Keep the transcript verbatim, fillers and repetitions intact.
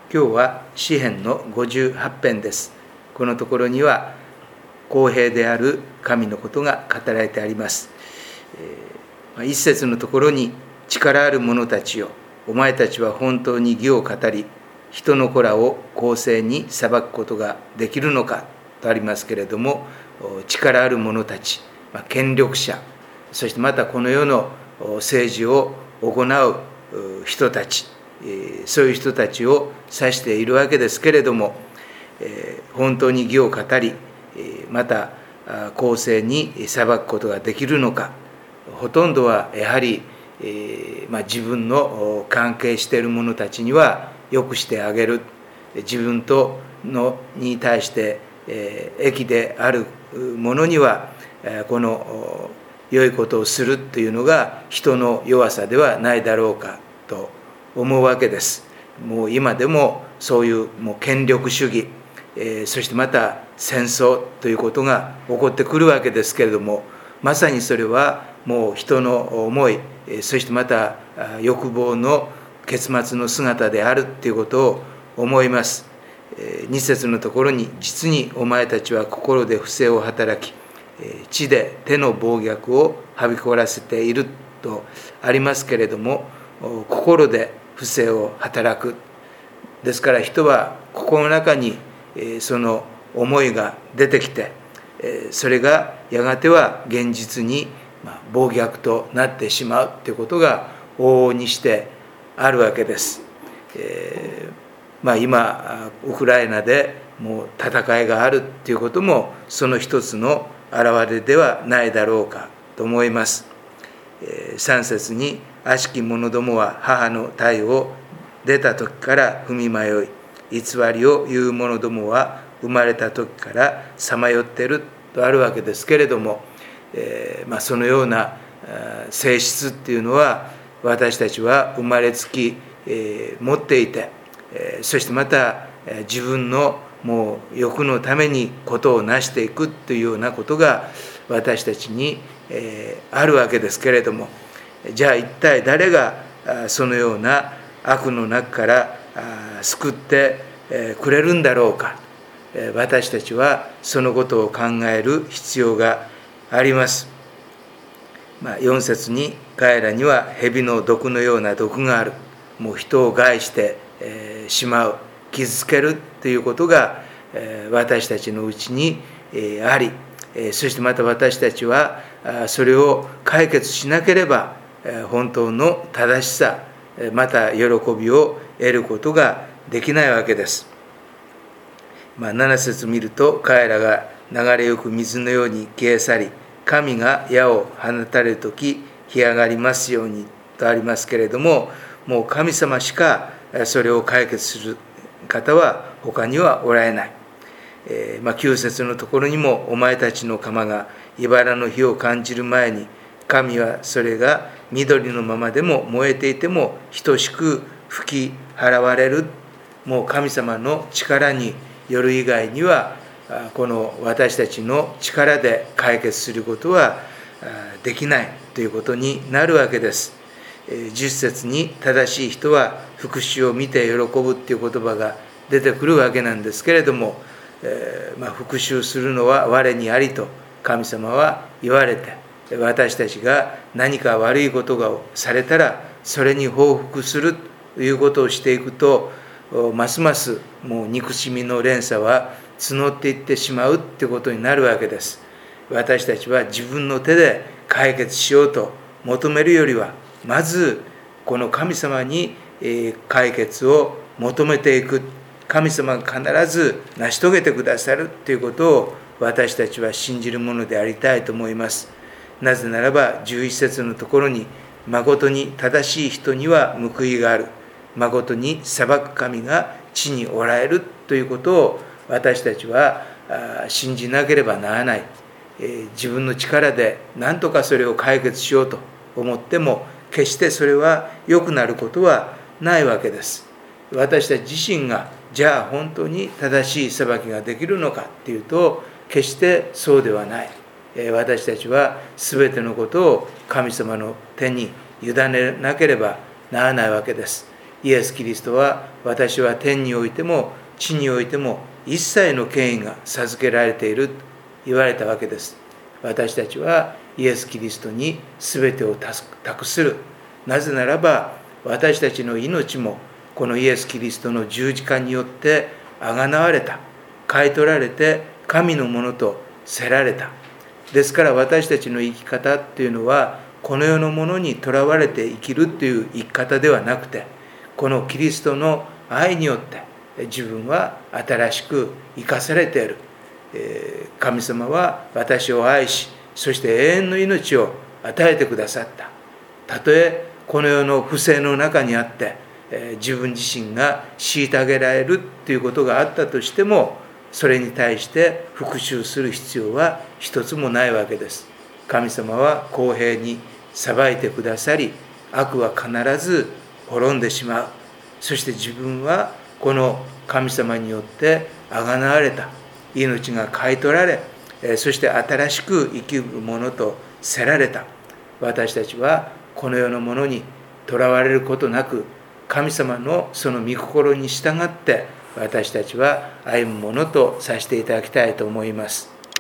今日は詩編のごじゅうはち編です。このところには公平である神のことが語られてあります。えー、一節のところに、力ある者たちよ、お前たちは本当に義を語り、人の子らを公正に裁くことができるのかとありますけれども、力ある者たち、権力者、そしてまたこの世の政治を行う人たち、そういう人たちを指しているわけですけれども、本当に義を語り、また公正に裁くことができるのか。ほとんどはやはり、まあ、自分の関係している者たちには良くしてあげる、自分とのに対して益である者にはこの良いことをするというのが人の弱さではないだろうかと思うわけです。もう今でもそういうもう権力主義、えー、そしてまた戦争ということが起こってくるわけですけれども、まさにそれはもう人の思い、そしてまた欲望の結末の姿であるということを思います。に節のところに、実にお前たちは心で不正を働き、地で手の暴虐をはびこらせているとありますけれども、心で不正を働く。ですから人は心の中にその思いが出てきて、それがやがては現実に暴虐となってしまうということが往々にしてあるわけです。えーまあ、今ウクライナでもう戦いがあるということもその一つの表れではないだろうかと思います。さん節に、悪しき者どもは母の胎を出た時から踏み迷い、偽りを言う者どもは生まれた時からさまよっているとあるわけですけれども、えーまあ、そのような性質っていうのは私たちは生まれつき、えー、持っていて、えー、そしてまた、えー、自分のもう欲のためにことを成していくというようなことが私たちに、えー、あるわけですけれども、じゃあ一体誰がそのような悪の中から救ってくれるんだろうか。私たちはそのことを考える必要があります。まあ、よん節に、彼らには蛇の毒のような毒がある。もう人を害してしまう、傷つけるということが私たちのうちにあり、そしてまた私たちはそれを解決しなければ本当の正しさ、また喜びを得ることができないわけです。まあ、なな節見ると、彼らが流れゆく水のように消え去り、神が矢を放たれるとき干上がりますようにとありますけれども、もう神様しかそれを解決する方は他にはおられない。えーまあ、きゅう節のところにも、お前たちの釜が茨の火を感じる前に、神はそれが緑のままでも燃えていても等しく吹き払われる。もう神様の力による以外にはこの私たちの力で解決することはできないということになるわけです。じゅっ節に、正しい人は福祉を見て喜ぶっていう言葉が出てくるわけなんですけれども、えーまあ、復讐するのは我にありと神様は言われて、私たちが何か悪いことがされたらそれに報復するということをしていくと、ますますもう憎しみの連鎖は募っていってしまうということになるわけです。私たちは自分の手で解決しようと求めるよりは、まずこの神様に解決を求めていく。神様が必ず成し遂げてくださるということを私たちは信じるものでありたいと思います。なぜならばじゅういち節のところに、誠に正しい人には報いがある、誠に裁く神が地におられるということを私たちは信じなければならない。自分の力で何とかそれを解決しようと思っても、決してそれは良くなることはないわけです。私たち自身がじゃあ本当に正しい裁きができるのかっていうと、決してそうではない。私たちは全てのことを神様の手に委ねなければならないわけです。 イエス・キリストは、私は天においても地においても一切の権威が授けられていると言われたわけです。私たちはイエス・キリストに全てを託する。なぜならば、私たちの命もこのイエス・キリストの十字架によってあがなわれた、買い取られて神のものとせられた。ですから私たちの生き方っていうのは、この世のものにとらわれて生きるという生き方ではなくて、このキリストの愛によって自分は新しく生かされている。神様は私を愛し、そして永遠の命を与えてくださった。たとえこの世の不正の中にあって自分自身が虐げられるということがあったとしても、それに対して復讐する必要は一つもないわけです。神様は公平に裁いてくださり、悪は必ず滅んでしまう。そして自分はこの神様によってあがなわれた、命が買い取られ、そして新しく生きるものとせられた。私たちはこの世のものにとらわれることなく、神様のその御心に従って私たちは歩むものとさせていただきたいと思います。